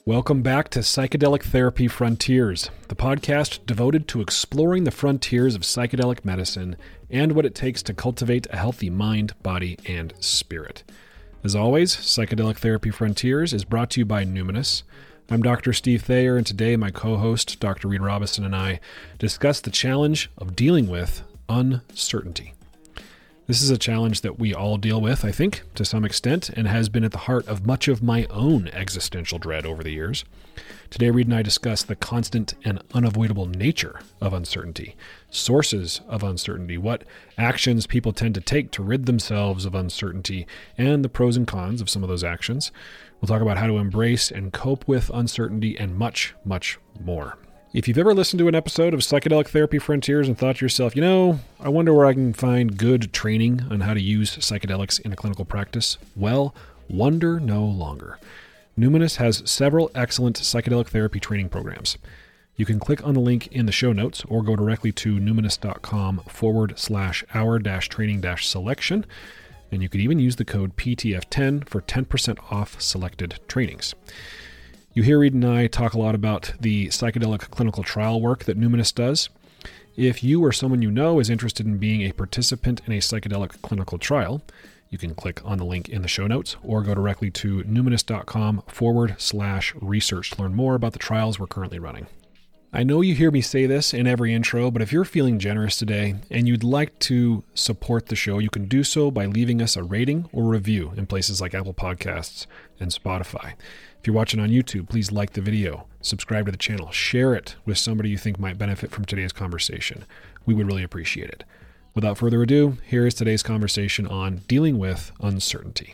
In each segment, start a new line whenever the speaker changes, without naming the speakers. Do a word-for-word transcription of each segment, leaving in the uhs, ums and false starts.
Welcome back to Psychedelic Therapy Frontiers, the podcast devoted to exploring the frontiers of psychedelic medicine and what it takes to cultivate a healthy mind, body, and spirit. As always, Psychedelic Therapy Frontiers is brought to you by Numinous. I'm Doctor Steve Thayer, and today my co-host, Doctor Reed Robison, and I discuss the challenge of dealing with uncertainty. This is a challenge that we all deal with, I think, to some extent, and has been at the heart of much of my own existential dread over the years. Today, Reed and I discuss the constant and unavoidable nature of uncertainty, sources of uncertainty, what actions people tend to take to rid themselves of uncertainty, and the pros and cons of some of those actions. We'll talk about how to embrace and cope with uncertainty and much, much more. If you've ever listened to an episode of Psychedelic Therapy Frontiers and thought to yourself, you know, I wonder where I can find good training on how to use psychedelics in a clinical practice, well, wonder no longer. Numinous has several excellent psychedelic therapy training programs. You can click on the link in the show notes or go directly to numinous.com forward slash hour dash training dash selection. And you could even use the code P T F ten for ten percent off selected trainings. You hear Reed and I talk a lot about the psychedelic clinical trial work that Numinous does. If you or someone you know is interested in being a participant in a psychedelic clinical trial, you can click on the link in the show notes or go directly to numinous.com forward slash research to learn more about the trials we're currently running. I know you hear me say this in every intro, but if you're feeling generous today and you'd like to support the show, you can do so by leaving us a rating or review in places like Apple Podcasts and Spotify. If you're watching on YouTube, please like the video, subscribe to the channel, share it with somebody you think might benefit from today's conversation. We would really appreciate it. Without further ado, here is today's conversation on dealing with uncertainty.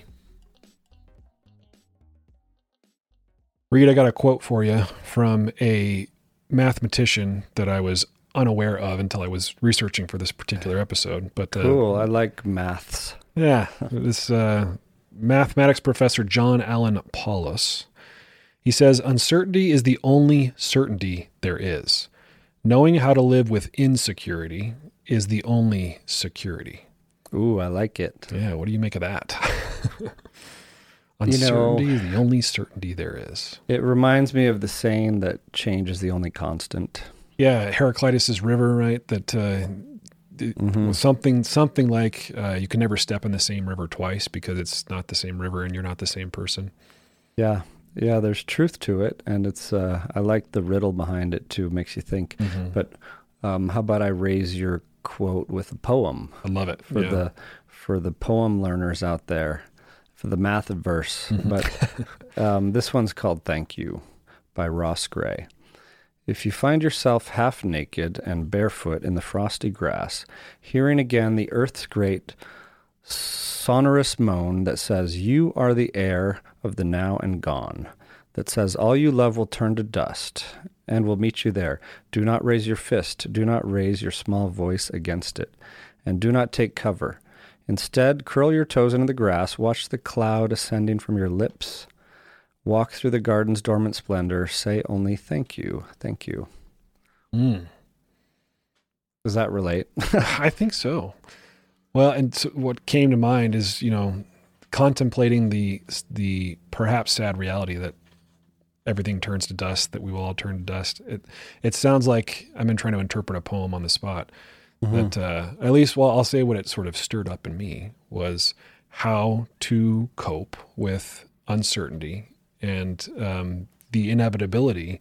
Reed, I got a quote for you from a mathematician that I was unaware of until I was researching for this particular episode. But uh,
cool. I like maths.
Yeah, this uh, mathematics professor John Alan Paulus. He says, uncertainty is the only certainty there is. Knowing how to live with insecurity is the only security.
Ooh, I like it.
Yeah, what do you make of that? Uncertainty you know, is the only certainty there is.
It reminds me of the saying that change is the only constant.
Yeah, Heraclitus' river, right? That uh, mm-hmm. something something like uh, you can never step in the same river twice because it's not the same river and you're not the same person.
Yeah. Yeah, there's truth to it, and it's. Uh, I like the riddle behind it, too. It makes you think. Mm-hmm. But um, how about I raise your quote with a poem?
I love it.
For, yeah. the, for the poem learners out there, for the math verse. Mm-hmm. But um, this one's called Thank You by Ross Gray. If you find yourself half naked and barefoot in the frosty grass, hearing again the earth's great sonorous moan that says, you are the air of the now and gone, that says all you love will turn to dust and will meet you there. Do not raise your fist, do not raise your small voice against it, and do not take cover. Instead, curl your toes into the grass, watch the cloud ascending from your lips, walk through the garden's dormant splendor, say only thank you, thank you.
Mm.
Does that relate?
I think so. Well, and so what came to mind is, you know, contemplating the the perhaps sad reality that everything turns to dust, that we will all turn to dust. It it sounds like I've been trying to interpret a poem on the spot. Mm-hmm. That uh, at least, well, I'll say what it sort of stirred up in me was how to cope with uncertainty and um, the inevitability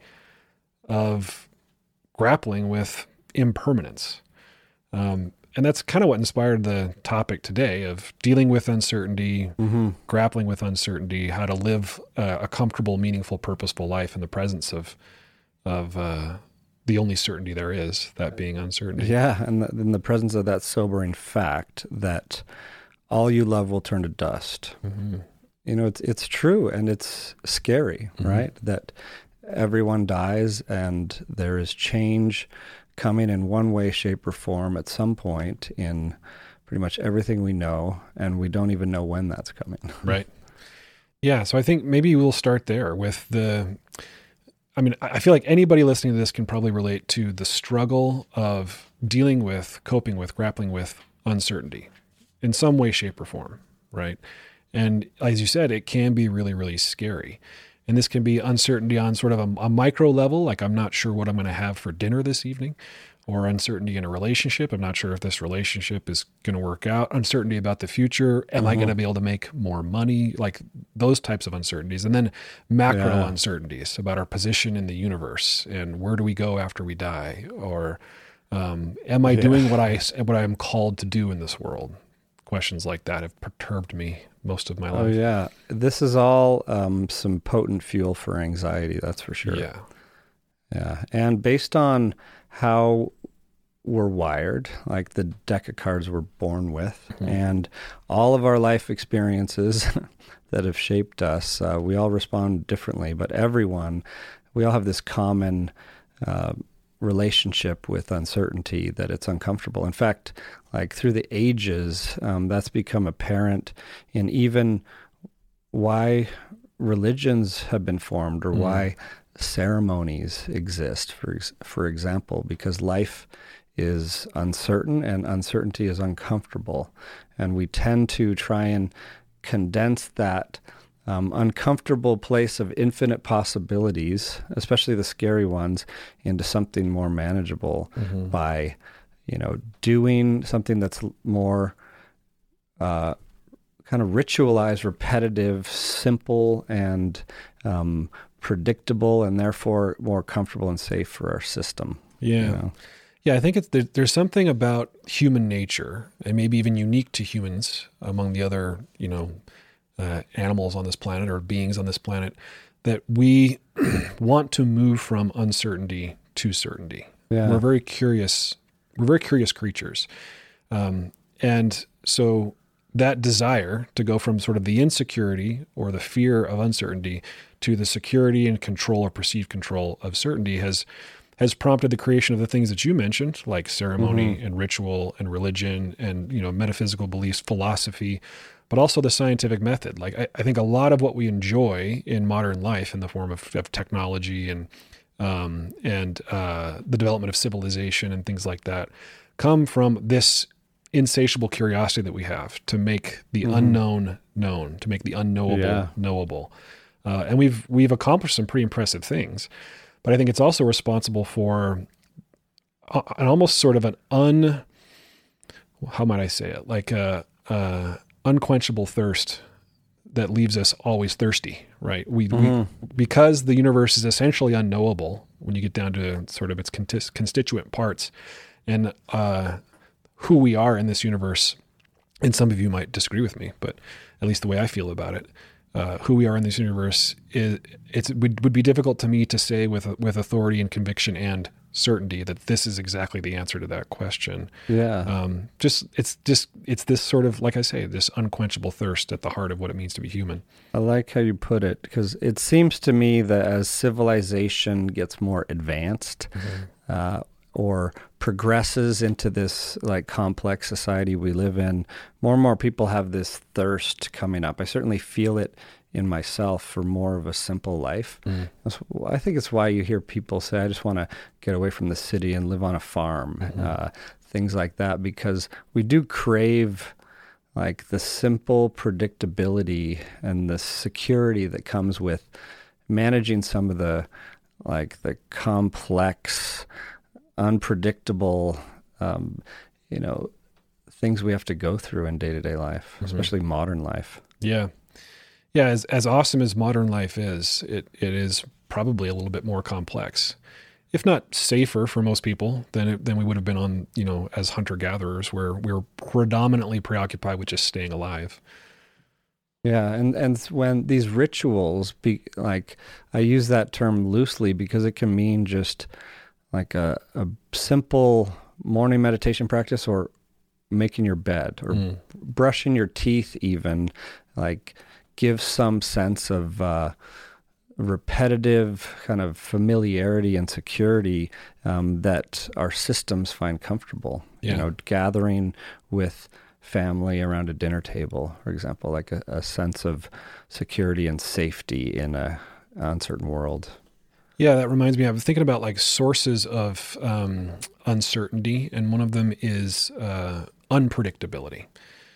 of grappling with impermanence. Um, And that's kind of what inspired the topic today of dealing with uncertainty, mm-hmm. grappling with uncertainty, how to live uh, a comfortable, meaningful, purposeful life in the presence of of uh, the only certainty there is, that being uncertainty.
Yeah, and the, in the presence of that sobering fact that all you love will turn to dust. Mm-hmm. You know, it's it's true, and it's scary, mm-hmm. right? That everyone dies, and there is change coming in one way, shape, or form at some point in pretty much everything we know, and we don't even know when that's coming.
Right. Yeah, so I think maybe we'll start there with the, I mean, I feel like anybody listening to this can probably relate to the struggle of dealing with, coping with, grappling with uncertainty in some way, shape, or form, right? And as you said, it can be really, really scary. And this can be uncertainty on sort of a, a micro level, like I'm not sure what I'm going to have for dinner this evening, or uncertainty in a relationship. I'm not sure if this relationship is going to work out. Uncertainty about the future. Am uh-huh. I going to be able to make more money? Like those types of uncertainties. And then macro yeah. uncertainties about our position in the universe and where do we go after we die? Or um, am I yeah. doing what I what I am called to do in this world? Questions like that have perturbed me most of my life.
Oh yeah, this is all um, some potent fuel for anxiety. That's for sure.
Yeah,
yeah, and based on how we're wired, like the deck of cards we're born with, mm-hmm. and all of our life experiences that have shaped us, uh, we all respond differently. But everyone, we all have this common uh, relationship with uncertainty, that it's uncomfortable. In fact, like through the ages, um, that's become apparent in even why religions have been formed, or mm. why ceremonies exist, for for example, because life is uncertain and uncertainty is uncomfortable. And we tend to try and condense that um, uncomfortable place of infinite possibilities, especially the scary ones, into something more manageable mm-hmm. by, you know, doing something that's more uh, kind of ritualized, repetitive, simple, and um, predictable, and therefore more comfortable and safe for our system.
Yeah.
You know?
Yeah, I think it's, there, there's something about human nature, and maybe even unique to humans among the other, you know, uh, animals on this planet or beings on this planet, that we want to move from uncertainty to certainty.
Yeah.
We're very curious. We're very curious creatures. Um, and so that desire to go from sort of the insecurity or the fear of uncertainty to the security and control or perceived control of certainty has has prompted the creation of the things that you mentioned, like ceremony mm-hmm. and ritual and religion and, you know, metaphysical beliefs, philosophy, but also the scientific method. Like I, I think a lot of what we enjoy in modern life in the form of, of technology and um, and uh, the development of civilization and things like that come from this insatiable curiosity that we have to make the mm-hmm. unknown known, to make the unknowable yeah. knowable. Uh, and we've we've accomplished some pretty impressive things. But I think it's also responsible for an almost sort of an un, how might I say it, like a, a unquenchable thirst that leaves us always thirsty, right? We, mm-hmm. we because the universe is essentially unknowable when you get down to sort of its constituent parts, and uh, who we are in this universe. And some of you might disagree with me, but at least the way I feel about it. Uh, who we are in this universe is it's, it would, would be difficult to me to say with with authority and conviction and certainty that this is exactly the answer to that question.
Yeah.
Um, just it's just it's this sort of, like I say, this unquenchable thirst at the heart of what it means to be human.
I like how you put it, because it seems to me that as civilization gets more advanced, mm-hmm. uh, or progresses into this like complex society we live in, more and more people have this thirst coming up. I certainly feel it in myself for more of a simple life. Mm. I think it's why you hear people say, I just want to get away from the city and live on a farm, mm-hmm. uh, things like that, because we do crave like the simple predictability and the security that comes with managing some of the like the complex, unpredictable, um, you know, things we have to go through in day-to-day life, mm-hmm. especially modern life.
Yeah. Yeah. As, as awesome as modern life is, it, it is probably a little bit more complex, if not safer for most people than, it, than we would have been on, you know, as hunter-gatherers, where we were predominantly preoccupied with just staying alive.
Yeah, and, and when these rituals, be, like, I use that term loosely because it can mean just like a, a simple morning meditation practice, or making your bed, or mm. brushing your teeth even, like give some sense of uh, repetitive kind of familiarity and security um, that our systems find comfortable. Yeah. You know, gathering with family around a dinner table, for example, like a, a sense of security and safety in a uncertain world.
Yeah, that reminds me, I was thinking about like sources of um, uncertainty, and one of them is uh, unpredictability.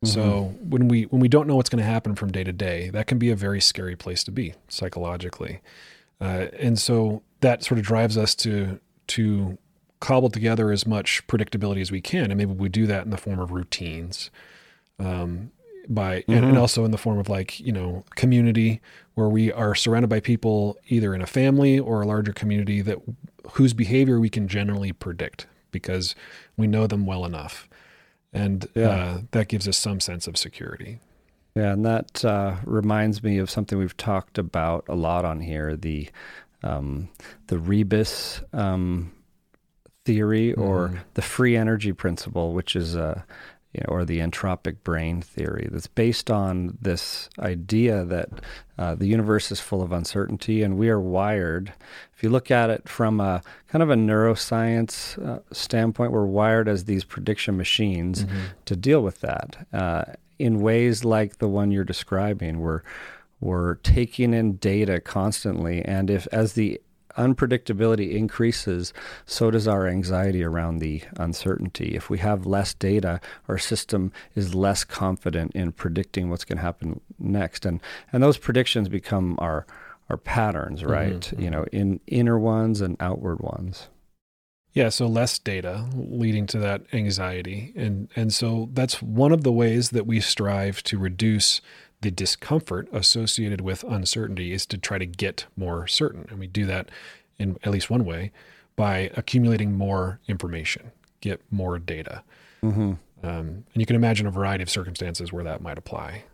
Mm-hmm. So when we when we don't know what's going to happen from day to day, that can be a very scary place to be psychologically. Uh, and so that sort of drives us to to cobble together as much predictability as we can. And maybe we do that in the form of routines, um, by mm-hmm. and, and also in the form of like, you know, community, where we are surrounded by people either in a family or a larger community that whose behavior we can generally predict because we know them well enough. And yeah. uh, that gives us some sense of security.
Yeah, and that uh, reminds me of something we've talked about a lot on here, the um, the Rebus um, theory, or mm. the free energy principle, which is a, you know, or the entropic brain theory, that's based on this idea that uh, the universe is full of uncertainty, and we are wired. If you look at it from a kind of a neuroscience uh, standpoint, we're wired as these prediction machines mm-hmm. to deal with that. Uh, in ways like the one you're describing, we're, we're taking in data constantly, and if as the unpredictability increases, so does our anxiety around the uncertainty. If we have less data, our system is less confident in predicting what's going to happen next, and and those predictions become our our patterns, right? Mm-hmm. You know, in inner ones and outward ones.
Yeah, so less data leading to that anxiety. And and so that's one of the ways that we strive to reduce the discomfort associated with uncertainty, is to try to get more certain. And we do that in at least one way, by accumulating more information, get more data. Mm-hmm. Um, and you can imagine a variety of circumstances where that might apply.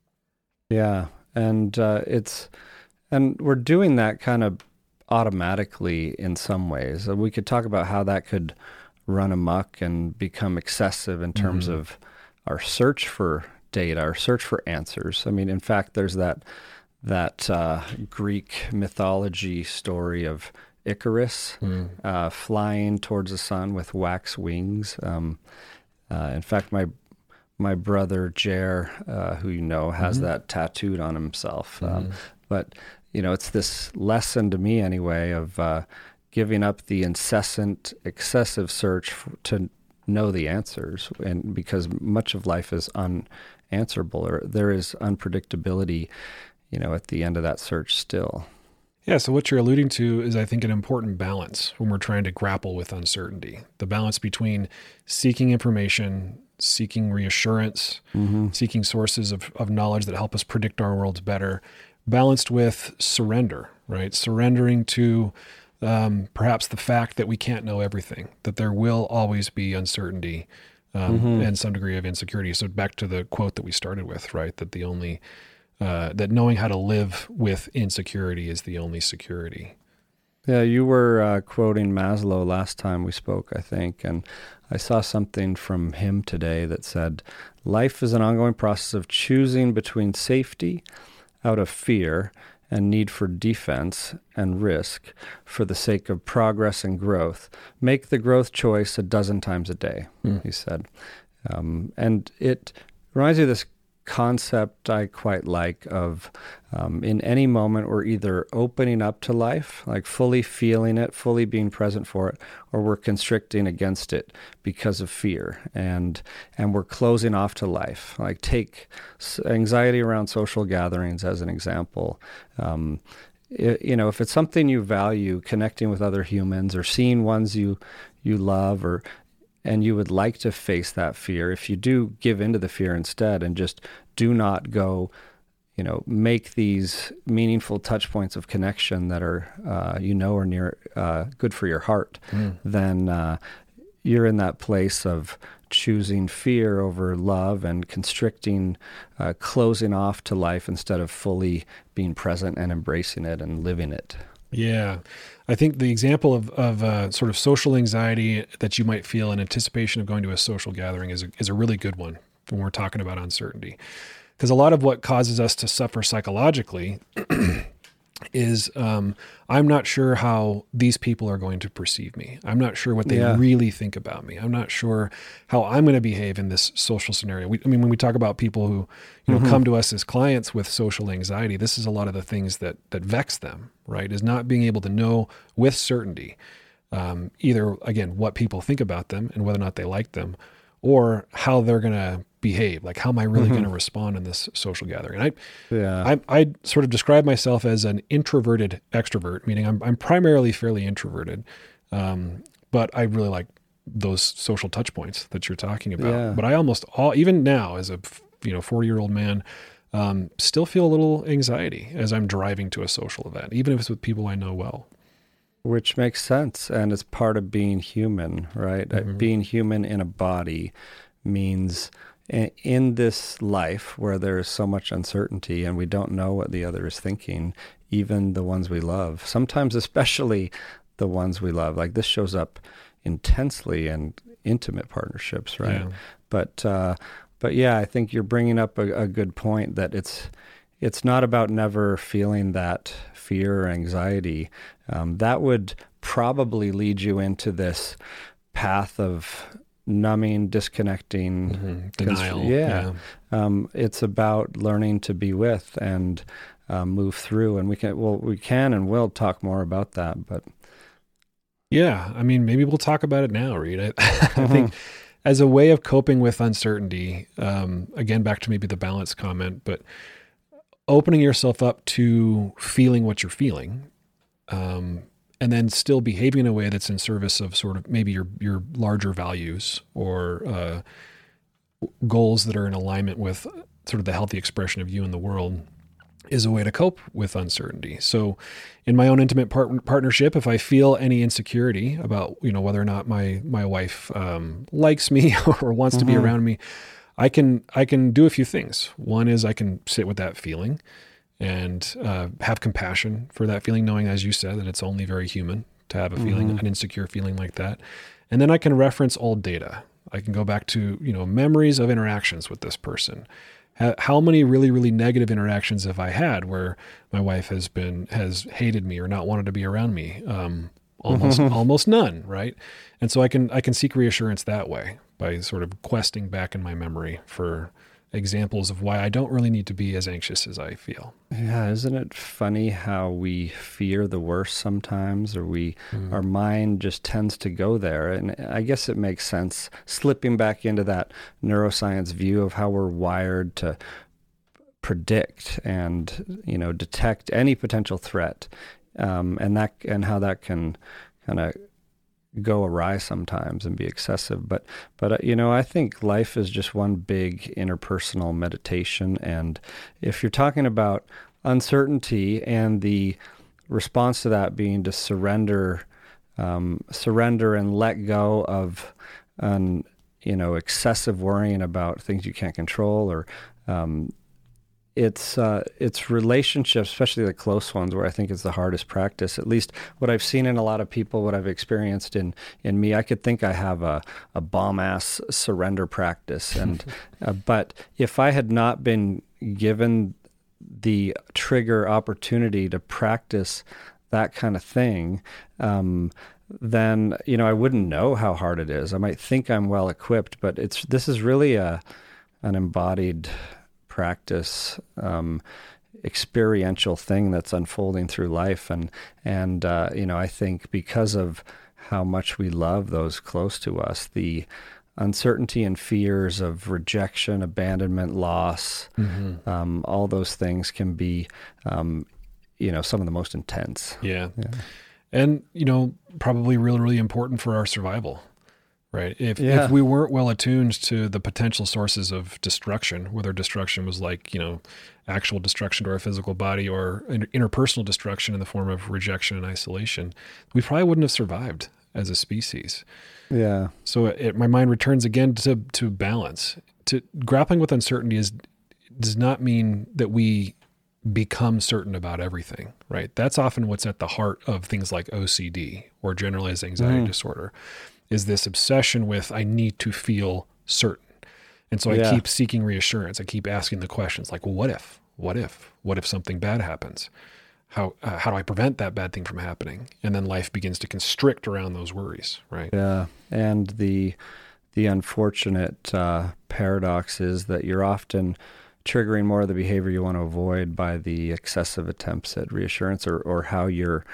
Yeah, and uh, it's and we're doing that kind of automatically in some ways. We could talk about how that could run amok and become excessive in terms mm-hmm. of our search for data, our search for answers. I mean, in fact, there's that that uh, Greek mythology story of Icarus mm. uh, flying towards the sun with wax wings. Um, uh, in fact, my my brother Jer, uh, who you know, has mm-hmm. that tattooed on himself. Mm-hmm. Um, but you know, it's this lesson to me anyway of uh, giving up the incessant, excessive search f- to know the answers, and because much of life is unanswerable, or there is unpredictability, you know, at the end of that search still.
Yeah, so what you're alluding to is, I think, an important balance when we're trying to grapple with uncertainty. The balance between seeking information, seeking reassurance, mm-hmm. seeking sources of, of knowledge that help us predict our worlds better, balanced with surrender, right? Surrendering to um, perhaps the fact that we can't know everything, that there will always be uncertainty um, mm-hmm. and some degree of insecurity. So back to the quote that we started with, right? That the only, uh, that knowing how to live with insecurity is the only security.
Yeah, you were uh, quoting Maslow last time we spoke, I think, and I saw something from him today that said, life is an ongoing process of choosing between safety out of fear and need for defense and risk for the sake of progress and growth. Make the growth choice a dozen times a day, mm. he said. Um, and it reminds me of this concept I quite like of um, in any moment we're either opening up to life, like fully feeling it, fully being present for it, or we're constricting against it because of fear, and and we're closing off to life. Like take anxiety around social gatherings as an example. Um, it, you know, if it's something you value, connecting with other humans or seeing ones you you love, or and you would like to face that fear, if you do give into the fear instead and just do not go, you know, make these meaningful touch points of connection that are, uh, you know, are near uh, good for your heart, mm. then uh, you're in that place of choosing fear over love and constricting, uh, closing off to life instead of fully being present and embracing it and living it.
Yeah. I think the example of, of uh, sort of social anxiety that you might feel in anticipation of going to a social gathering is a, is a really good one when we're talking about uncertainty. Because a lot of what causes us to suffer psychologically is um, I'm not sure how these people are going to perceive me. I'm not sure what they yeah. really think about me. I'm not sure how I'm going to behave in this social scenario. We, I mean, when we talk about people who, you know, mm-hmm. come to us as clients with social anxiety, this is a lot of the things that that vex them, right? Is not being able to know with certainty, um, either, again, what people think about them and whether or not they like them, or how they're going to behave. Like, how am I really mm-hmm. going to respond in this social gathering? And I, yeah. I, I sort of describe myself as an introverted extrovert, meaning I'm, I'm primarily fairly introverted. Um, but I really like those social touch points that you're talking about. Yeah. But I almost all, even now as a, you know, forty year old man, um, still feel a little anxiety as I'm driving to a social event, even if it's with people I know well.
Which makes sense. And it's part of being human, right? Mm-hmm. Being human in a body means in this life where there is so much uncertainty and we don't know what the other is thinking, even the ones we love, sometimes especially the ones we love, like this shows up intensely in intimate partnerships, right? Yeah. But, uh, but yeah, I think you're bringing up a, a good point that it's, it's not about never feeling that fear or anxiety. Um, that would probably lead you into this path of numbing, disconnecting,
mm-hmm. denial.
Const- yeah. yeah. Um, it's about learning to be with and um, move through. And we can, well, we can and will talk more about that. But
yeah, I mean, maybe we'll talk about it now, Reed. I, mm-hmm. I think as a way of coping with uncertainty, um, again, back to maybe the balance comment, but opening yourself up to feeling what you're feeling, um, and then still behaving in a way that's in service of sort of maybe your, your larger values or uh, goals that are in alignment with sort of the healthy expression of you in the world is a way to cope with uncertainty. So in my own intimate part- partnership, if I feel any insecurity about, you know, whether or not my, my wife um, likes me or wants mm-hmm. to be around me, I can, I can do a few things. One is I can sit with that feeling and uh, have compassion for that feeling, knowing, as you said, that it's only very human to have a feeling, mm-hmm. an insecure feeling like that. And then I can reference old data. I can go back to, you know, memories of interactions with this person. How many really, really negative interactions have I had where my wife has been, has hated me or not wanted to be around me? Um, almost, mm-hmm. almost none. Right. And so I can, I can seek reassurance that way by sort of questing back in my memory for examples of why I don't really need to be as anxious as I feel.
Yeah. Isn't it funny how we fear the worst sometimes, or we, mm. our mind just tends to go there. And I guess it makes sense slipping back into that neuroscience view of how we're wired to predict and, you know, detect any potential threat. Um, and that, and how that can kind of go awry sometimes and be excessive. But, but uh, you know, I think life is just one big interpersonal meditation. And if you're talking about uncertainty and the response to that being to surrender, um, surrender and let go of, um, you know, excessive worrying about things you can't control, or um, It's uh, it's relationships, especially the close ones, where I think it's the hardest practice. At least what I've seen in a lot of people, what I've experienced in, in me, I could think I have a, a bomb-ass surrender practice. And uh, but if I had not been given the trigger opportunity to practice that kind of thing, um, then, you know, I wouldn't know how hard it is. I might think I'm well equipped, but it's this is really a an embodied practice, um, experiential thing that's unfolding through life. And, and uh, you know, I think because of how much we love those close to us, the uncertainty and fears of rejection, abandonment, loss, mm-hmm. um, all those things can be, um, you know, some of the most intense.
Yeah. yeah. And, you know, probably really, really important for our survival. Right. If yeah. if we weren't well attuned to the potential sources of destruction, whether destruction was like, you know, actual destruction to our physical body or interpersonal destruction in the form of rejection and isolation, we probably wouldn't have survived as a species.
Yeah.
So it, my mind returns again to, to balance. To grappling with uncertainty is does not mean that we become certain about everything, right? That's often what's at the heart of things like O C D or generalized anxiety mm. disorder. Is this obsession with, I need to feel certain. And so I yeah. keep seeking reassurance. I keep asking the questions like, well, what if, what if, what if something bad happens? How, uh, how do I prevent that bad thing from happening? And then life begins to constrict around those worries, right?
Yeah. And the, the unfortunate uh, paradox is that you're often triggering more of the behavior you want to avoid by the excessive attempts at reassurance, or, or how you're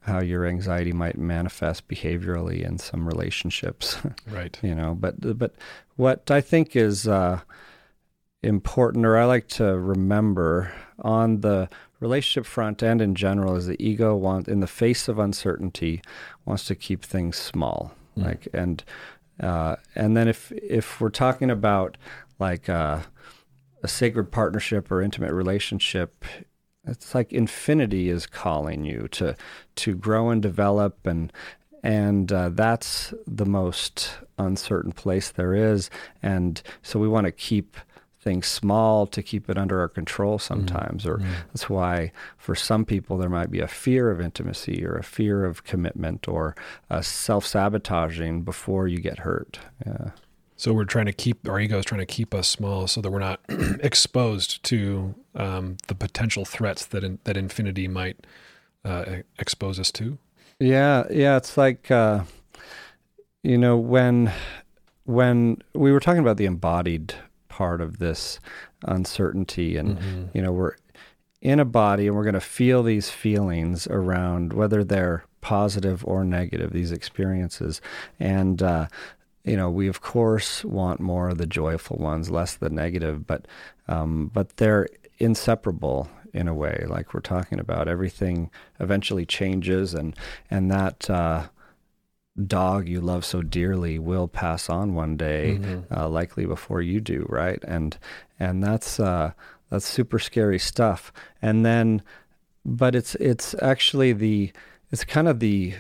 how your anxiety might manifest behaviorally in some relationships.
Right.
You know, but but what I think is uh, important, or I like to remember on the relationship front and in general, is the ego want in the face of uncertainty wants to keep things small. Mm. Like and uh, and then if if we're talking about like uh, a sacred partnership or intimate relationship, it's like infinity is calling you to to grow and develop, and and uh, that's the most uncertain place there is. And so we want to keep things small to keep it under our control sometimes. Mm-hmm. Or mm-hmm. That's why for some people there might be a fear of intimacy or a fear of commitment or a self-sabotaging before you get hurt. Yeah.
So we're trying to keep, our ego is trying to keep us small so that we're not exposed to um, the potential threats that in, that infinity might uh, expose us to.
Yeah, yeah. It's like, uh, you know, when when we were talking about the embodied part of this uncertainty, and mm-hmm. you know, we're in a body and we're going to feel these feelings around, whether they're positive or negative, these experiences, and uh, you know, we of course want more of the joyful ones, less the negative, but um, but they're inseparable in a way. Like we're talking about, everything eventually changes, and and that uh, dog you love so dearly will pass on one day, mm-hmm. uh, likely before you do, right? And and that's uh, that's super scary stuff. And then, but it's it's actually the it's kind of the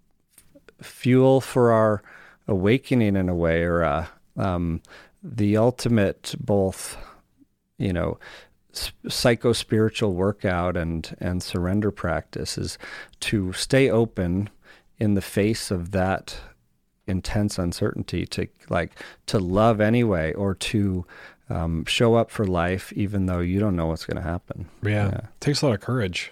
fuel for our awakening in a way, or uh, um, the ultimate both, you know, psycho-spiritual workout and and surrender practice is to stay open in the face of that intense uncertainty, to like to love anyway, or to um, show up for life even though you don't know what's going to happen.
Yeah. yeah, it takes a lot of courage.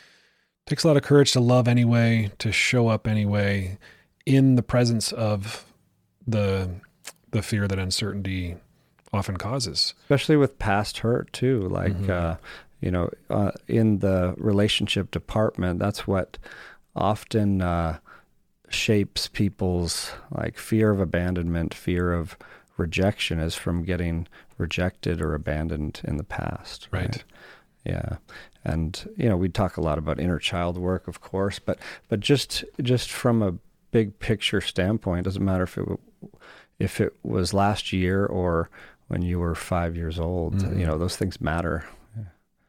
It takes a lot of courage to love anyway, to show up anyway, in the presence of the the fear that uncertainty often causes.
Especially with past hurt too. Like, mm-hmm. uh, you know, uh, in the relationship department, that's what often uh, shapes people's like fear of abandonment, fear of rejection, is from getting rejected or abandoned in the past.
Right.
right? Yeah. And, you know, we talk a lot about inner child work, of course, but, but just, just from a big picture standpoint, doesn't matter if it if it was last year or when you were five years old. Mm-hmm. You know, those things matter.
Yeah.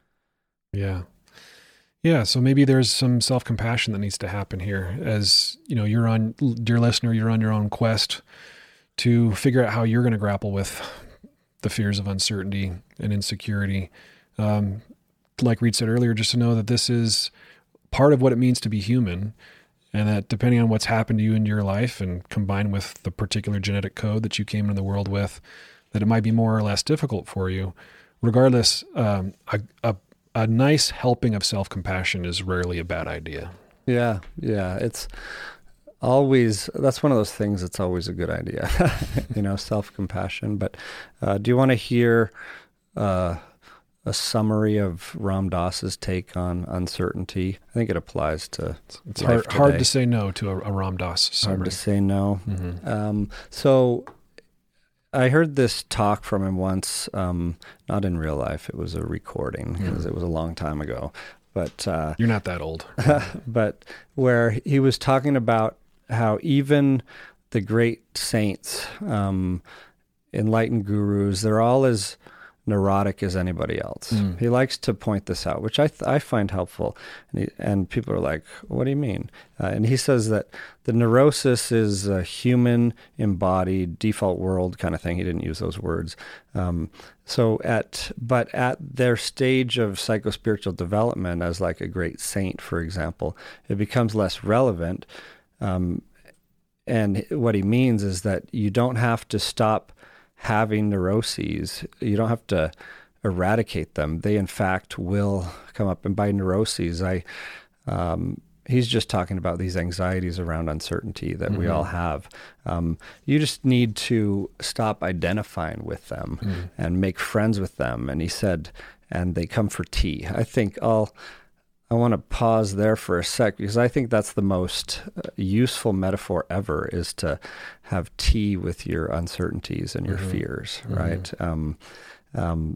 yeah, yeah. So maybe there's some self-compassion that needs to happen here. As you know, you're on, dear listener, you're on your own quest to figure out how you're going to grapple with the fears of uncertainty and insecurity. Um, like Reed said earlier, just to know that this is part of what it means to be human. And that depending on what's happened to you in your life, and combined with the particular genetic code that you came into the world with, that it might be more or less difficult for you. Regardless, um, a, a a nice helping of self-compassion is rarely a bad idea.
Yeah, yeah. It's always, that's one of those things that's always a good idea, you know, self-compassion. But uh, do you want to hear uh, a summary of Ram Dass's take on uncertainty? I think it applies to
It's, it's hard, hard to say no to a, a Ram Dass summary.
Hard to say no.
Mm-hmm.
Um, so I heard this talk from him once, um, not in real life. It was a recording because mm. it was a long time ago. But uh,
you're not that old.
But where he was talking about how even the great saints, um, enlightened gurus, they're all as neurotic as anybody else. Mm. He likes to point this out, which I th- I find helpful. And, he, and people are like, what do you mean? Uh, and he says that the neurosis is a human embodied default world kind of thing. He didn't use those words. Um, so at, but at their stage of psychospiritual development as like a great saint, for example, it becomes less relevant. Um, and what he means is that you don't have to stop having neuroses. You don't have to eradicate them. They, in fact, will come up. And by neuroses, I um, he's just talking about these anxieties around uncertainty that mm-hmm. we all have. Um, you just need to stop identifying with them mm-hmm. and make friends with them. And he said, and they come for tea. I think I'll I want to pause there for a sec because I think that's the most useful metaphor ever, is to have tea with your uncertainties and your mm-hmm. fears, mm-hmm. right? Um, um,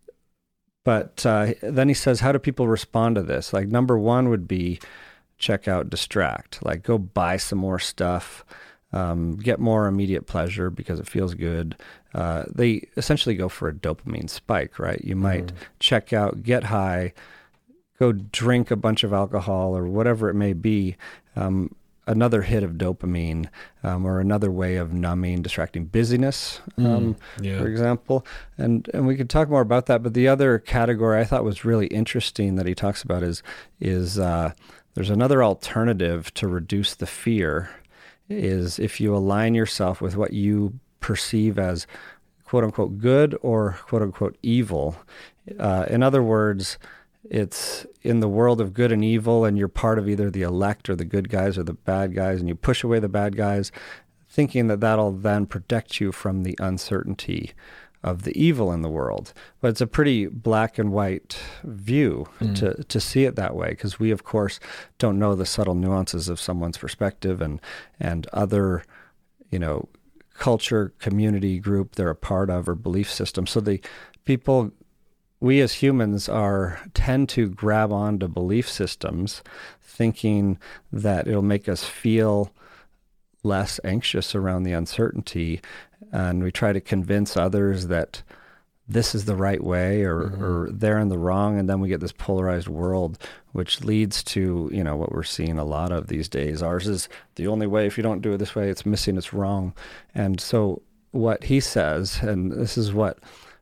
but uh, then he says, how do people respond to this? Like, number one would be check out distract, like go buy some more stuff, um, get more immediate pleasure because it feels good. Uh, they essentially go for a dopamine spike, right? You might mm-hmm. check out, get high, go drink a bunch of alcohol or whatever it may be, um, another hit of dopamine, um, or another way of numbing, distracting busyness, um, mm, yeah. for example. And and we could talk more about that. But the other category I thought was really interesting that he talks about is, is uh, there's another alternative to reduce the fear, is if you align yourself with what you perceive as quote unquote good or quote unquote evil. Uh, in other words, it's in the world of good and evil, and you're part of either the elect or the good guys or the bad guys, and you push away the bad guys, thinking that that'll then protect you from the uncertainty of the evil in the world. But it's a pretty black and white view mm. to, to see it that way, because we, of course, don't know the subtle nuances of someone's perspective and, and other, you know, culture, community group they're a part of or belief system. So the people... We as humans are tend to grab onto belief systems thinking that it'll make us feel less anxious around the uncertainty. And we try to convince others that this is the right way or, mm-hmm. or they're in the wrong. And then we get this polarized world, which leads to, you know, what we're seeing a lot of these days. Ours is the only way. If you don't do it this way, it's missing, it's wrong. And so what he says, and this is what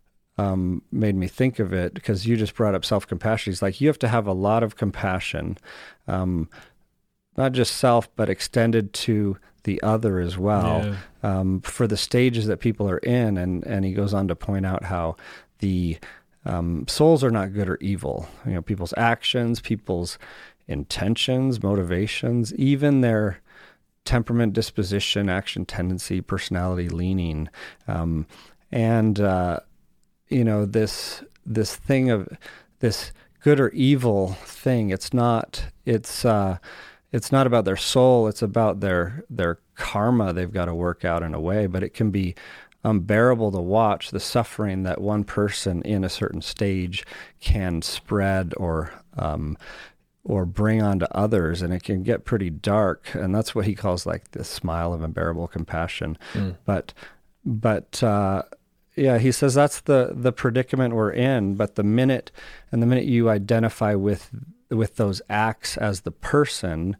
Um, made me think of it, because you just brought up self-compassion. He's like, you have to have a lot of compassion, um, not just self, but extended to the other as well, yeah. um, for the stages that people are in. And, and he goes on to point out how the um, souls are not good or evil. You know, people's actions, people's intentions, motivations, even their temperament, disposition, action, tendency, personality, leaning, um, and uh, you know, this this thing of this good or evil thing. It's not. It's uh, it's not about their soul. It's about their their karma they've got to work out in a way. But it can be unbearable to watch the suffering that one person in a certain stage can spread or um, or bring onto others, and it can get pretty dark. And that's what he calls like the smile of unbearable compassion. Mm. But but. Uh, Yeah, he says that's the, the predicament we're in, but the minute and the minute you identify with with those acts as the person,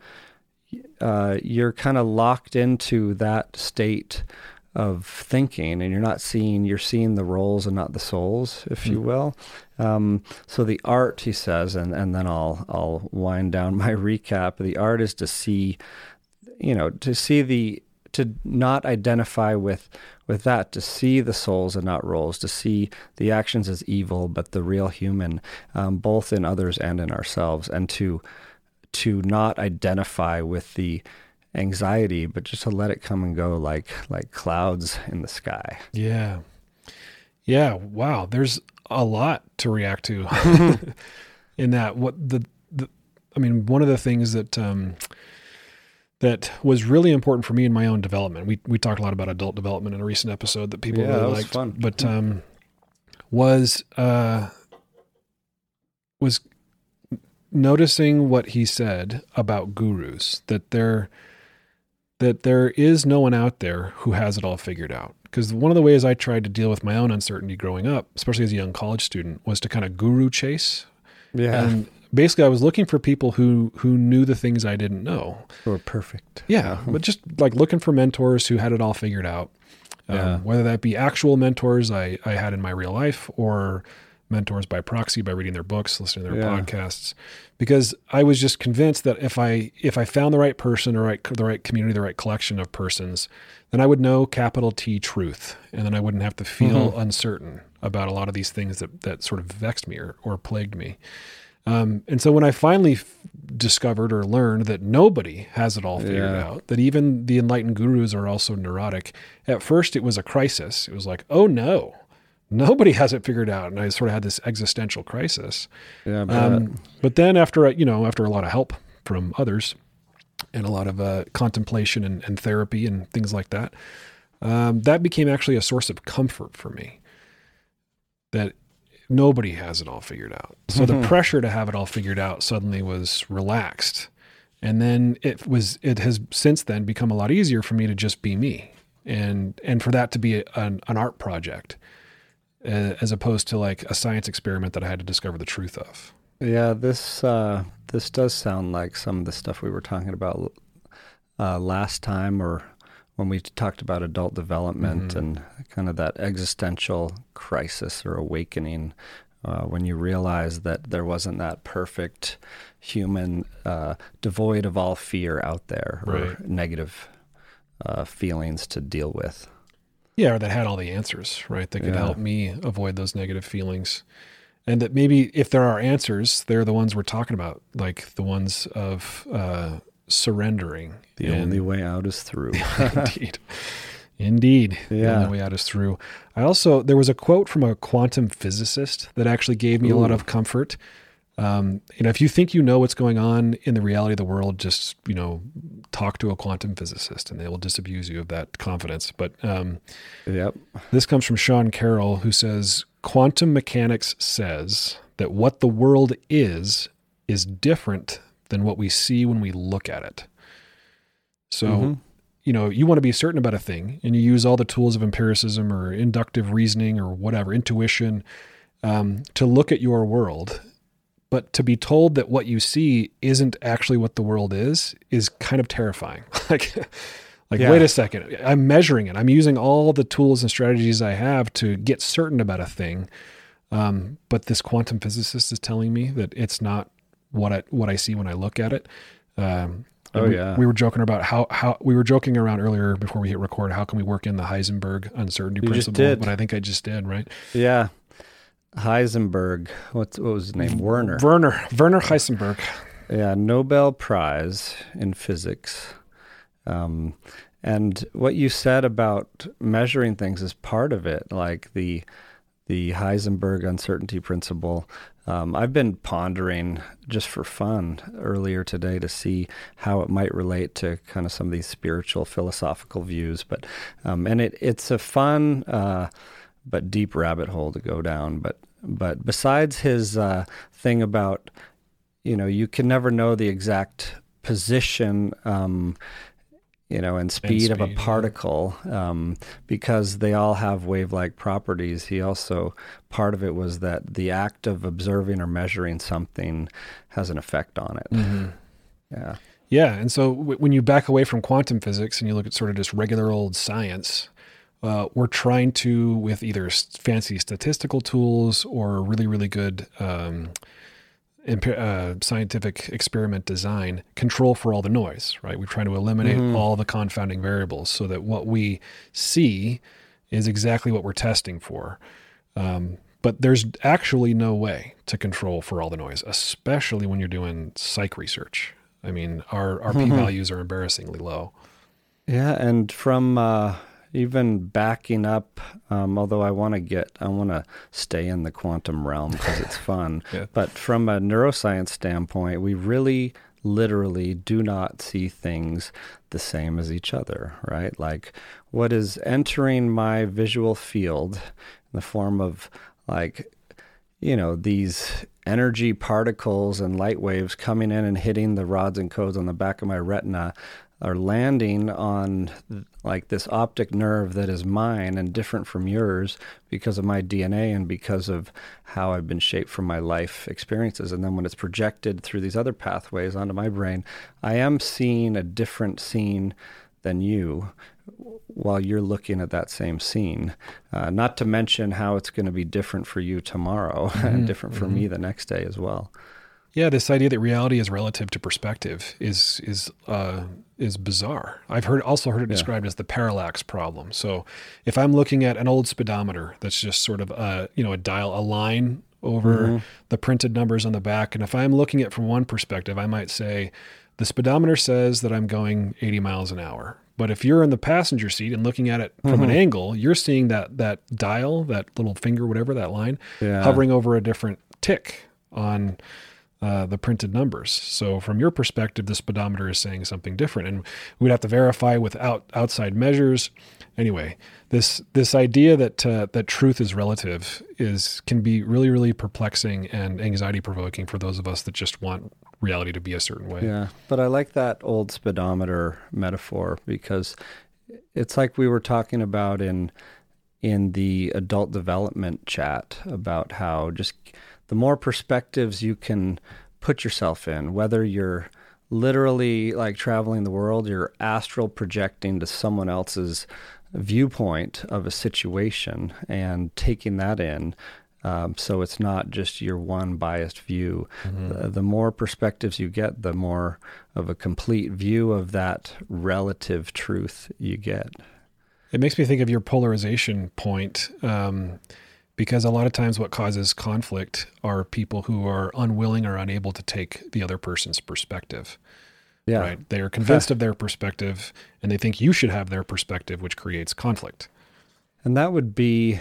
uh, you're kind of locked into that state of thinking, and you're not seeing, you're seeing the roles and not the souls, if mm-hmm. you will. Um, so the art, he says, and, and then I'll I'll wind down my recap. The art is to see, you know, to see the to not identify with with that, to see the souls and not roles, to see the actions as evil, but the real human, um, both in others and in ourselves, and to to not identify with the anxiety, but just to let it come and go like like clouds in the sky.
Yeah. Yeah. Wow. There's a lot to react to in that. What the, the, I mean, one of the things that, um, that was really important for me in my own development. We we talked a lot about adult development in a recent episode that people
yeah,
really
that was
liked,
fun.
but um, was uh, was noticing what he said about gurus, that there that there is no one out there who has it all figured out. Because one of the ways I tried to deal with my own uncertainty growing up, especially as a young college student, was to kind of guru chase.
Yeah.
And basically, I was looking for people who who knew the things I didn't know.
Who were perfect.
Yeah, but just like looking for mentors who had it all figured out. Um,
Yeah.
Whether that be actual mentors I, I had in my real life, or mentors by proxy by reading their books, listening to their
Yeah.
podcasts. Because I was just convinced that if I if I found the right person or right, the right community, the right collection of persons, then I would know capital T truth. And then I wouldn't have to feel mm-hmm. uncertain about a lot of these things that, that sort of vexed me or, or plagued me. Um, and so when I finally f- discovered or learned that nobody has it all figured
Yeah.
out, that even the enlightened gurus are also neurotic, at first it was a crisis. It was like, oh no, nobody has it figured out. And I sort of had this existential crisis.
Yeah, but,
um, but then after, you know, after a lot of help from others and a lot of uh, contemplation and, and therapy and things like that, um, that became actually a source of comfort for me, that nobody has it all figured out. So the pressure to have it all figured out suddenly was relaxed. And then it was, it has since then become a lot easier for me to just be me, and, and for that to be a, an, an art project, uh, as opposed to like a science experiment that I had to discover the truth of.
Yeah, this, uh, this does sound like some of the stuff we were talking about, uh, last time, or when we talked about adult development, mm-hmm. and kind of that existential crisis or awakening, uh, when you realize that there wasn't that perfect human, uh, devoid of all fear out there, or
right.
negative uh, feelings to deal with.
Yeah, or that had all the answers, right? That could
Yeah.
help me avoid those negative feelings. And that maybe if there are answers, they're the ones we're talking about, like the ones of uh, surrendering.
The
and,
only way out is through.
Indeed. Indeed. The
Yeah.
only way out is through. I also, there was a quote from a quantum physicist that actually gave me a lot
Ooh.
of comfort. Um, you know, if you think you know what's going on in the reality of the world, just, you know, talk to a quantum physicist and they will disabuse you of that confidence. But um,
Yep.
this comes from Sean Carroll, who says, quantum mechanics says that what the world is, is different than what we see when we look at it. So,
Mhm.
you know, you want to be certain about a thing, and you use all the tools of empiricism or inductive reasoning or whatever, intuition, um, to look at your world. But to be told that what you see isn't actually what the world is, is kind of terrifying. like, like,
Yeah.
wait a second, I'm measuring it. I'm using all the tools and strategies I have to get certain about a thing. Um, but this quantum physicist is telling me that it's not what I, what I see when I look at it. Um,
Oh,
we,
yeah.
we were joking about how, how we were joking around earlier before we hit record. How can we work in the Heisenberg uncertainty
You just
principle?
did.
But I think I just did, right?
Yeah. Heisenberg, what's, what was his name? Werner.
Werner, Werner Heisenberg.
Yeah, Nobel Prize in physics. Um, and what you said about measuring things is part of it, like the the Heisenberg uncertainty principle. Um, I've been pondering just for fun earlier today to see how it might relate to kind of some of these spiritual philosophical views. But um, and it it's a fun uh, but deep rabbit hole to go down. But but besides his uh, thing about, you know, you can never know the exact position, um, you know, and speed,
speed
of a
yeah.
particle, um, because they all have wave-like properties. He also, part of it was that the act of observing or measuring something has an effect on it.
Mm-hmm.
Yeah.
Yeah. And so w- when you back away from quantum physics and you look at sort of just regular old science, uh, we're trying to, with either s- fancy statistical tools or really, really good um, imp- uh, scientific experiment design, control for all the noise, right? We're trying to eliminate
Mhm.
all the confounding variables so that what we see is exactly what we're testing for. Um, but there's actually no way to control for all the noise, especially when you're doing psych research. I mean, our, our
Mhm.
p-values are embarrassingly low.
Yeah, and from uh, even backing up, um, although I want to get, I want to stay in the quantum realm because it's fun.
Yeah.
But from a neuroscience standpoint, we really literally do not see things the same as each other, right? Like what is entering my visual field in the form of like, you know, these energy particles and light waves coming in and hitting the rods and cones on the back of my retina are landing on like this optic nerve that is mine and different from yours because of my D N A and because of how I've been shaped from my life experiences. And then when it's projected through these other pathways onto my brain, I am seeing a different scene than you while you're looking at that same scene. Uh, not to mention how it's going to be different for you tomorrow
Mm-hmm.
and different for
Mm-hmm.
me the next day as well.
Yeah, this idea that reality is relative to perspective is is uh, is bizarre. I've heard also heard it
Yeah.
described as the parallax problem. So, if I'm looking at an old speedometer that's just sort of a you know a dial, a line over
Mm-hmm.
the printed numbers on the back, and if I'm looking at it from one perspective, I might say the speedometer says that I'm going eighty miles an hour, But if you're in the passenger seat and looking at it from mm-hmm. an angle, you're seeing that that dial, that little finger, whatever, that line, yeah. hovering over a different tick on uh, the printed numbers. So from your perspective, the speedometer is saying something different, and we'd have to verify with out, outside measures. Anyway, this this idea that uh, that truth is relative is can be really, really perplexing and anxiety provoking for those of us that just want reality to be a certain way.
Yeah, but I like that old speedometer metaphor because it's like we were talking about in in the adult development chat about how just the more perspectives you can put yourself in, whether you're literally like traveling the world, you're astral projecting to someone else's viewpoint of a situation and taking that in. Um, so it's not just your one biased view. Mm-hmm. The, the more perspectives you get, the more of a complete view of that relative truth you get.
It makes me think of your polarization point, um, because a lot of times what causes conflict are people who are unwilling or unable to take the other person's perspective. Yeah. Right? They are convinced of their perspective, and they think you should have their perspective, which creates conflict.
And that would be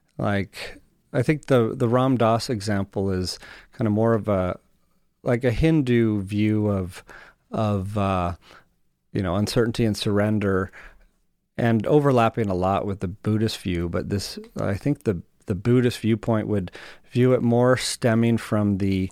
like, I think the, the Ram Dass example is kind of more of a, like a Hindu view of, of uh, you know, uncertainty and surrender, and overlapping a lot with the Buddhist view. But this, I think the the Buddhist viewpoint would view it more stemming from the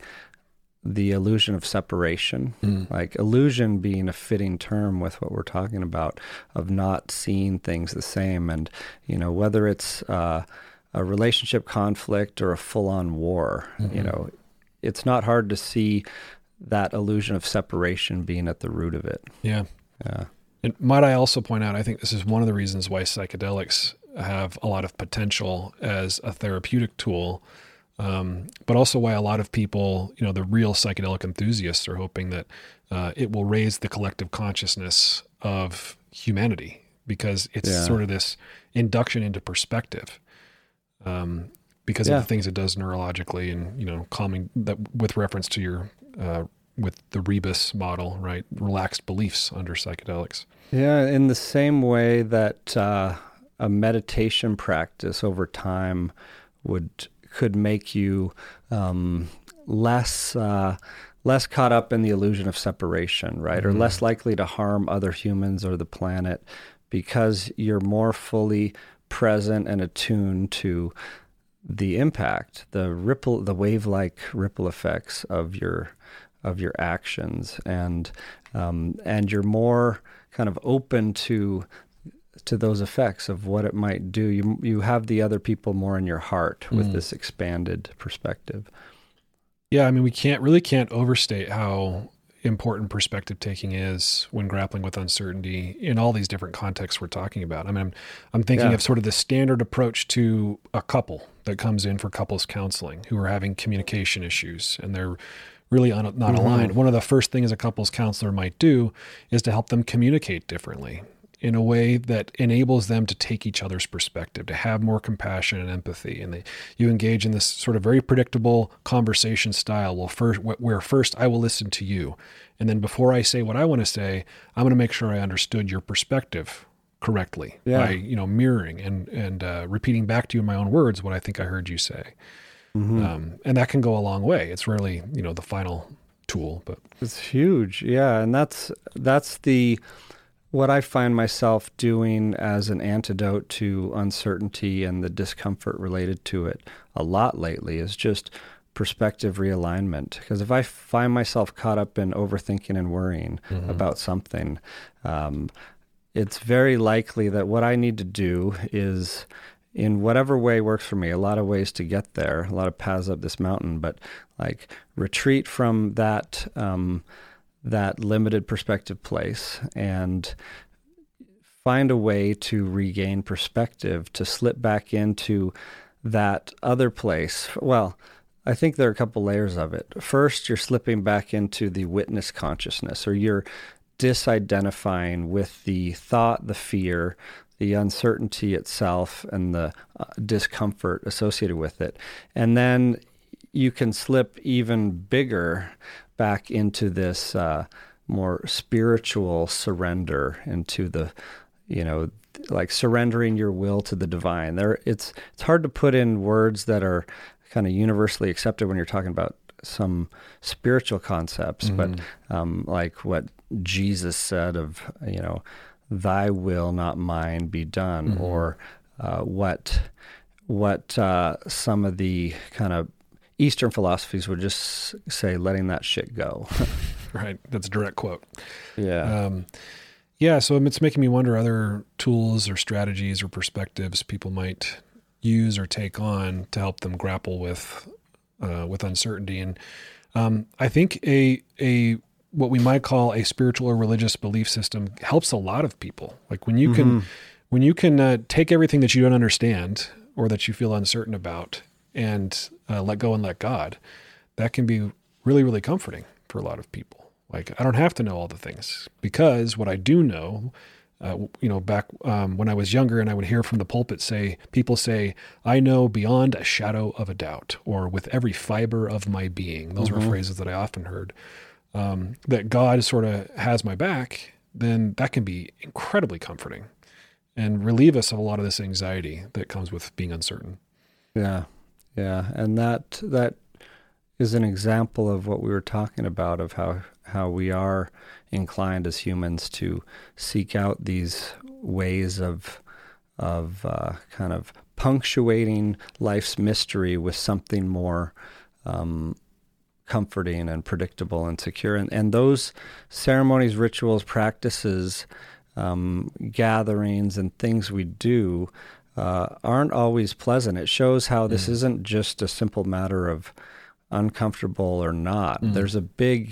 the illusion of separation, mm. like illusion being a fitting term with what we're talking about, of not seeing things the same. And, you know, whether it's uh, a relationship conflict or a full-on war, mm-hmm. you know, it's not hard to see that illusion of separation being at the root of it.
Yeah.
Yeah.
And might I also point out, I think this is one of the reasons why psychedelics have a lot of potential as a therapeutic tool, um, but also why a lot of people, you know, the real psychedelic enthusiasts are hoping that uh, it will raise the collective consciousness of humanity, because it's yeah. sort of this induction into perspective, um, because yeah. of the things it does neurologically and, you know, calming that with reference to your, uh, with the Rebus model, right? Relaxed beliefs under psychedelics.
Yeah. In the same way that, uh, a meditation practice over time would could make you um, less uh, less caught up in the illusion of separation, right? Mm-hmm. Or less likely to harm other humans or the planet, because you're more fully present and attuned to the impact, the ripple, the wave-like ripple effects of your of your actions, and um, and you're more kind of open to. to those effects of what it might do. You you have the other people more in your heart with mm. this expanded perspective.
Yeah, I mean, we can't really can't overstate how important perspective taking is when grappling with uncertainty in all these different contexts we're talking about. I mean, I'm, I'm thinking yeah. of sort of the standard approach to a couple that comes in for couples counseling who are having communication issues and they're really un, not mm-hmm. aligned. One of the first things a couples counselor might do is to help them communicate differently, in a way that enables them to take each other's perspective, to have more compassion and empathy. And they, you engage in this sort of very predictable conversation style. Well, first, where first I will listen to you. And then before I say what I want to say, I'm going to make sure I understood your perspective correctly yeah. by, you know, mirroring and, and uh, repeating back to you in my own words what I think I heard you say. Mm-hmm. Um, and that can go a long way. It's rarely, you know, the final tool, but
it's huge. Yeah. And that's, that's the, what I find myself doing as an antidote to uncertainty and the discomfort related to it a lot lately is just perspective realignment. Because if I find myself caught up in overthinking and worrying mm-hmm. about something, um, it's very likely that what I need to do is, in whatever way works for me, a lot of ways to get there, a lot of paths up this mountain, but like retreat from that um that limited perspective place and find a way to regain perspective, to slip back into that other place. Well, I think there are a couple layers of it. First, you're slipping back into the witness consciousness, or you're disidentifying with the thought, the fear, the uncertainty itself, and the uh, discomfort associated with it. And then you can slip even bigger back into this uh, more spiritual surrender into the, you know, like surrendering your will to the divine. There, it's it's hard to put in words that are kind of universally accepted when you're talking about some spiritual concepts, mm-hmm. but um, like what Jesus said of, you know, "Thy will, not mine, be done," mm-hmm. or uh, what what uh, some of the kind of Eastern philosophies would just say, "Letting that shit go."
Right, that's a direct quote.
Yeah.
Um, yeah, so it's making me wonder other tools or strategies or perspectives people might use or take on to help them grapple with uh, with uncertainty. And um, I think a a what we might call a spiritual or religious belief system helps a lot of people. Like when you can mm-hmm. when you can uh, take everything that you don't understand or that you feel uncertain about and uh, let go and let God, that can be really, really comforting for a lot of people. Like, I don't have to know all the things, because what I do know, uh, you know, back um, when I was younger and I would hear from the pulpit say, people say, "I know beyond a shadow of a doubt," or "with every fiber of my being." Those mm-hmm. were phrases that I often heard, um, that God sort of has my back. Then that can be incredibly comforting and relieve us of a lot of this anxiety that comes with being uncertain.
Yeah. Yeah. And that, that is an example of what we were talking about, of how, how we are inclined as humans to seek out these ways of, of uh, kind of punctuating life's mystery with something more um, comforting and predictable and secure. And, and those ceremonies, rituals, practices, um, gatherings, and things we do uh, aren't always pleasant. It shows how this mm. isn't just a simple matter of uncomfortable or not. Mm. There's a big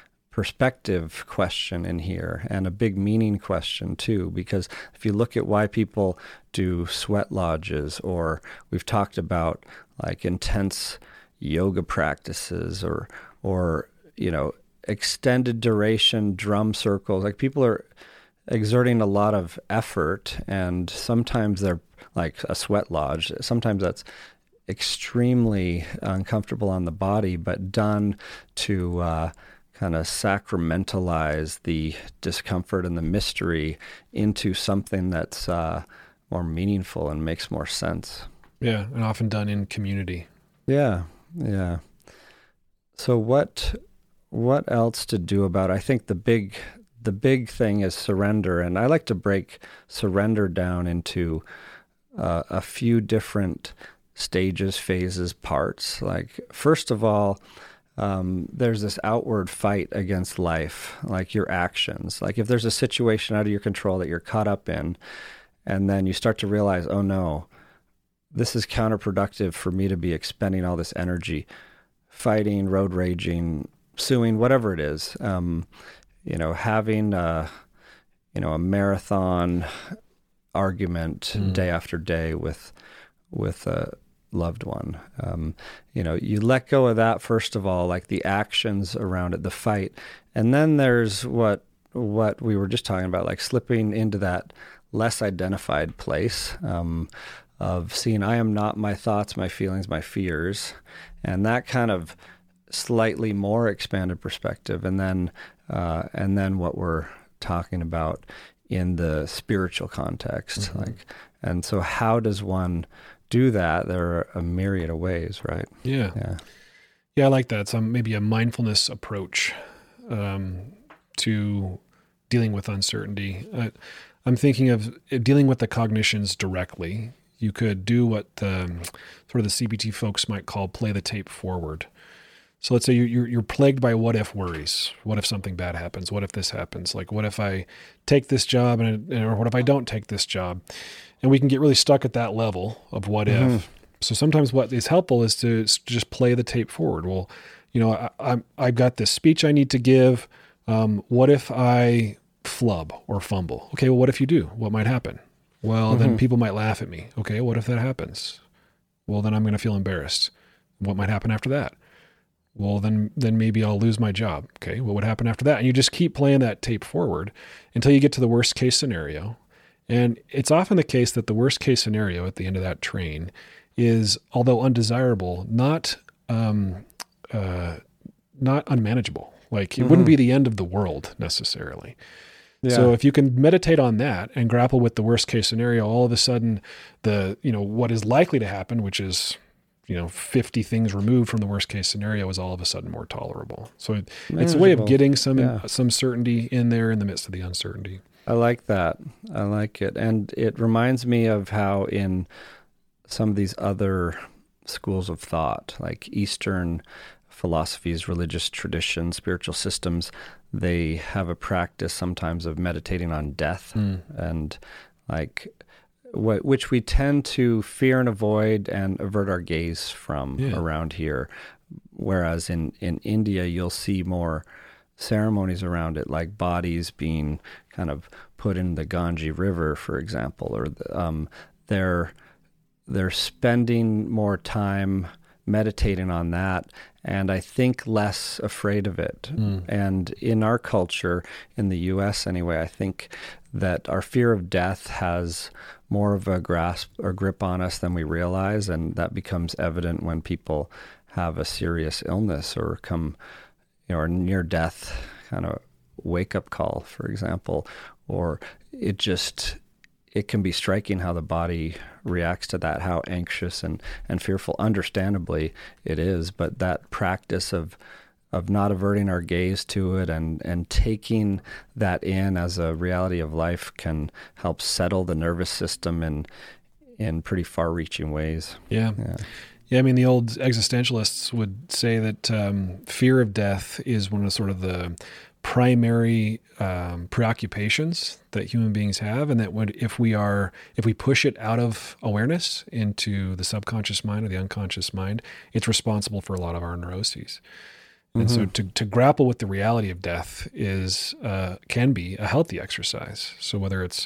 perspective question in here, and a big meaning question too, because if you look at why people do sweat lodges, or we've talked about like intense yoga practices, or or you know, extended duration drum circles, like people are exerting a lot of effort, and sometimes they're like a sweat lodge, sometimes that's extremely uncomfortable on the body, but done to uh, kind of sacramentalize the discomfort and the mystery into something that's uh, more meaningful and makes more sense.
Yeah, and often done in community.
Yeah, yeah. So what what else to do about it? I think the big the big thing is surrender, and I like to break surrender down into uh, a few different stages, phases, parts. Like, first of all, um, there's this outward fight against life, like your actions. Like if there's a situation out of your control that you're caught up in, and then you start to realize, oh no, this is counterproductive for me to be expending all this energy fighting, road raging, suing, whatever it is. Um, you know, having a, you know, a marathon argument mm. day after day with with a loved one. Um, you know, you let go of that first of all, like the actions around it, the fight, and then there's what what we were just talking about, like slipping into that less identified place um, of seeing I am not my thoughts, my feelings, my fears, and that kind of slightly more expanded perspective, and then uh, and then what we're talking about in the spiritual context, mm-hmm. like, and so how does one do that? There are a myriad of ways, right?
Yeah, yeah, yeah. I like that. Some maybe a mindfulness approach um, to dealing with uncertainty. Uh, I'm thinking of dealing with the cognitions directly. You could do what um, sort of the C B T folks might call play the tape forward. So let's say you're you're plagued by what if worries. What if something bad happens? What if this happens? Like, what if I take this job, and or what if I don't take this job? And we can get really stuck at that level of what mm-hmm. if. So sometimes what is helpful is to just play the tape forward. Well, you know, I, I'm I've got this speech I need to give. Um, what if I flub or fumble? Okay, well, what if you do? What might happen? Well, mm-hmm. then people might laugh at me. Okay, what if that happens? Well, then I'm going to feel embarrassed. What might happen after that? Well, then then maybe I'll lose my job. Okay, what would happen after that? And you just keep playing that tape forward until you get to the worst case scenario. And it's often the case that the worst case scenario at the end of that train is, although undesirable, not um, uh, not unmanageable. Like it
Mhm.
wouldn't be the end of the world necessarily.
Yeah.
So if you can meditate on that and grapple with the worst case scenario, all of a sudden the, you know, what is likely to happen, which is, you know, fifty things removed from the worst case scenario, is all of a sudden more tolerable. So it, it's a way of
Manageable.
getting some,
Yeah.
some certainty in there in the midst of the uncertainty.
I like that. I like it. And it reminds me of how in some of these other schools of thought, like Eastern philosophies, religious traditions, spiritual systems, they have a practice sometimes of meditating on death
Mm.
and like wh- which we tend to fear and avoid and avert our gaze from
Yeah.
around here. Whereas in, in India, you'll see more ceremonies around it, like bodies being kind of put in the Ganges River, for example, or the, um, they're they're spending more time meditating on that, and I think less afraid of it.
Mm.
And in our culture, in the U S anyway, I think that our fear of death has more of a grasp or grip on us than we realize, and that becomes evident when people have a serious illness or come, you know, or near death kind of wake up call, for example, or it just, it can be striking how the body reacts to that, how anxious and, and fearful, understandably, it is. But that practice of of not averting our gaze to it and, and taking that in as a reality of life can help settle the nervous system in in pretty far-reaching ways.
Yeah.
Yeah.
Yeah, I mean, the old existentialists would say that um, fear of death is one of sort of the primary um, preoccupations that human beings have, and that when, if we are, if we push it out of awareness into the subconscious mind or the unconscious mind, it's responsible for a lot of our neuroses. And
Mm-hmm.
so to, to grapple with the reality of death is, uh, can be a healthy exercise. So whether it's,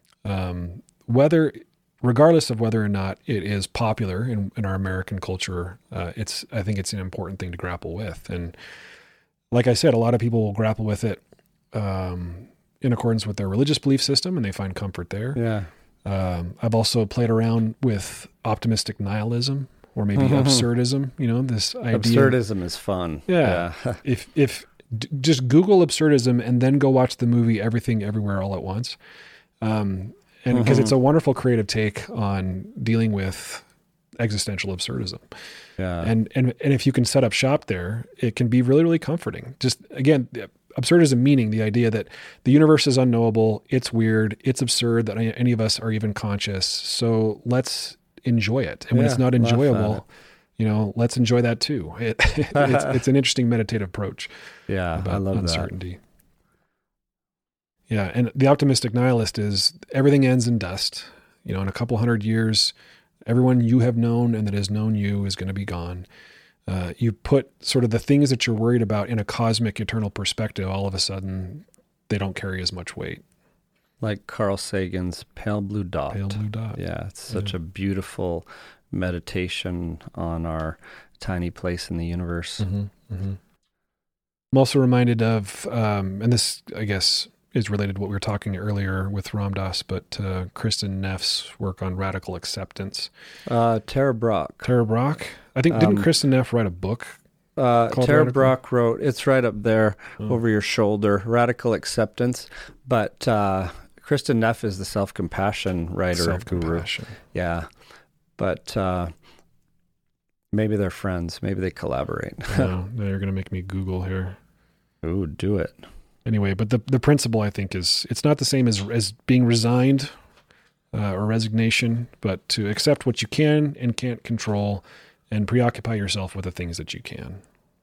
um, whether, regardless of whether or not it is popular in, in our American culture, uh, it's, I think it's an important thing to grapple with. And like I said, a lot of people will grapple with it, um, in accordance with their religious belief system, and they find comfort there.
Yeah.
Um, I've also played around with optimistic nihilism, or maybe
Mhm.
absurdism, you know, this idea.
Absurdism is fun.
Yeah.
Yeah.
if if d- just Google absurdism and then go watch the movie Everything Everywhere All at Once, um, and because
Mhm.
it's a wonderful creative take on dealing with existential absurdism.
Yeah.
And and and if you can set up shop there, it can be really really comforting. Just again, absurdism meaning the idea that the universe is unknowable, it's weird, it's absurd that any of us are even conscious. So let's enjoy it. And when
Yeah,
it's not
laugh at
enjoyable,
it.
you know, let's enjoy that too. It, it's, it's an interesting meditative approach
Yeah,
about
I love that.
uncertainty. Yeah, and the optimistic nihilist is everything ends in dust. You know, in a couple hundred years, everyone you have known and that has known you is going to be gone. Uh, you put sort of the things that you're worried about in a cosmic eternal perspective, all of a sudden, they don't carry as much weight.
Like Carl Sagan's Pale Blue Dot.
Pale blue dot.
Yeah, it's such
Yeah.
a beautiful meditation on our tiny place in the universe.
Mm-hmm, mm-hmm. I'm also reminded of, um, and this, I guess, is related to what we were talking earlier with Ram Dass, but uh, Kristen Neff's work on radical acceptance.
Uh, Tara Brach.
Tara Brach, I think, didn't
Um,
Kristen Neff write a book?
Uh,
called
Tara
Radical?
Brach wrote, it's right up there
Oh.
over your shoulder, Radical Acceptance. But uh, Kristen Neff is the self-compassion writer, guru.
Self-compassion.
Yeah. But uh, maybe they're friends. Maybe they collaborate.
No, now you're going to make me Google here.
Ooh, do it.
Anyway, but the the principle, I think, is it's not the same as as being resigned uh, or resignation, but to accept what you can and can't control and preoccupy yourself with the things that you can.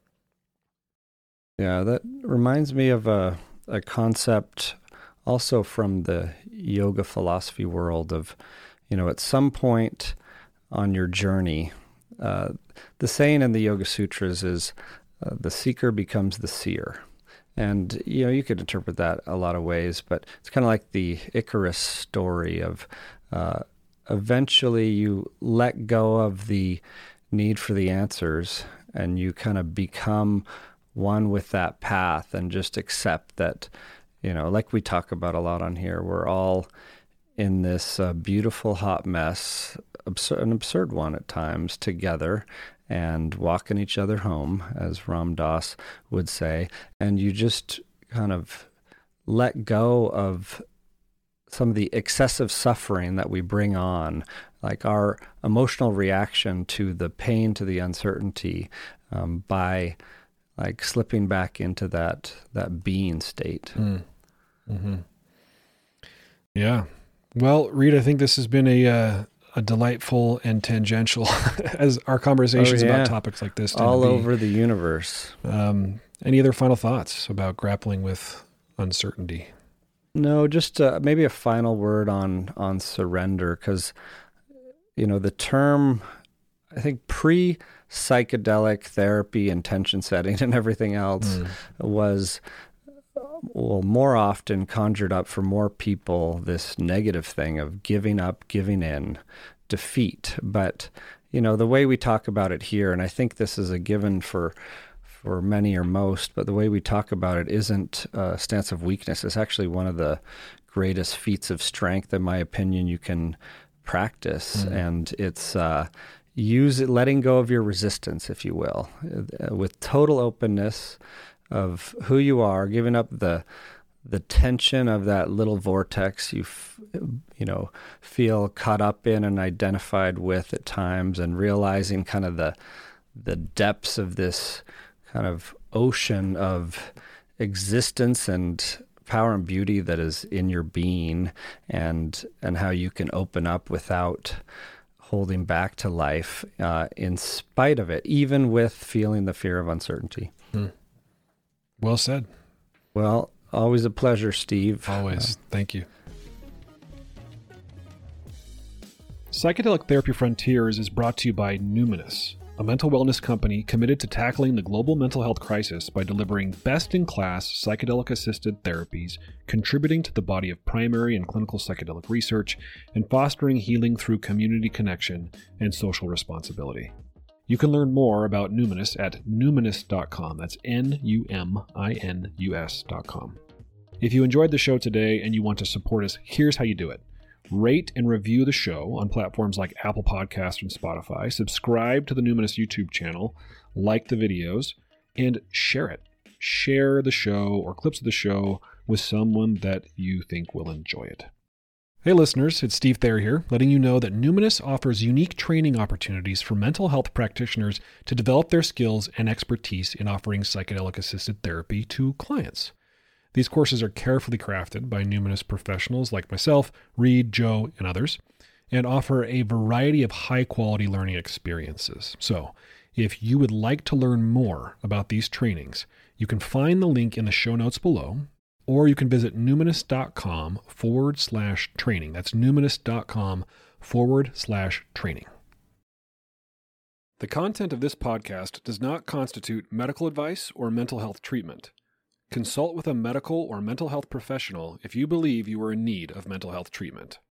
Yeah, that reminds me of a, a concept also from the yoga philosophy world of, you know, at some point on your journey, uh, the saying in the Yoga Sutras is uh, the seeker becomes the seer. And, you know, you could interpret that a lot of ways, but it's kind of like the Icarus story of uh, eventually you let go of the need for the answers and you kind of become one with that path and just accept that, you know, like we talk about a lot on here, we're all in this uh, beautiful hot mess, absurd, an absurd one at times, together. and walking each other home, as Ram Dass would say, and you just kind of let go of some of the excessive suffering that we bring on, like our emotional reaction to the pain, to the uncertainty, um, by like slipping back into that that being state.
Mm. Mm-hmm. Yeah. Well, Reed, I think this has been a uh, a delightful and tangential, as our conversations
oh, yeah.
about topics like this tend
all
to be.
over the universe.
Um, any other final thoughts about grappling with uncertainty?
No, just uh, maybe a final word on on surrender, because you know the term, I think pre-psychedelic therapy, intention setting, and everything else mm. was, well, more often conjured up for more people this negative thing of giving up, giving in, defeat. But you know the way we talk about it here, and I think this is a given for. for many or most, but the way we talk about it isn't a stance of weakness. It's actually one of the greatest feats of strength, in my opinion, you can practice. Mm. And it's uh, use it, letting go of your resistance, if you will, uh, with total openness of who you are, giving up the the tension of that little vortex you f- you know feel caught up in and identified with at times, and realizing kind of the the depths of this kind of ocean of existence and power and beauty that is in your being, and and how you can open up without holding back to life, uh, in spite of it, even with feeling the fear of uncertainty.
Hmm. Well said.
Well, always a pleasure, Steve.
Always. Uh, Thank you. Psychedelic Therapy Frontiers is brought to you by Numinous, a mental wellness company committed to tackling the global mental health crisis by delivering best-in-class psychedelic-assisted therapies, contributing to the body of primary and clinical psychedelic research, and fostering healing through community connection and social responsibility. You can learn more about Numinous at numinous dot com. That's N U M I N U S dot com. If you enjoyed the show today and you want to support us, here's how you do it. Rate and review the show on platforms like Apple Podcasts and Spotify. Subscribe to the Numinous YouTube channel, like the videos, and share it. Share the show or clips of the show with someone that you think will enjoy it. Hey listeners, it's Steve Thayer here, letting you know that Numinous offers unique training opportunities for mental health practitioners to develop their skills and expertise in offering psychedelic-assisted therapy to clients. These courses are carefully crafted by Numinous professionals like myself, Reed, Joe, and others, and offer a variety of high-quality learning experiences. So, if you would like to learn more about these trainings, you can find the link in the show notes below, or you can visit numinous.com forward slash training. That's numinous.com forward slash training. The content of this podcast does not constitute medical advice or mental health treatment. Consult with a medical or mental health professional if you believe you are in need of mental health treatment.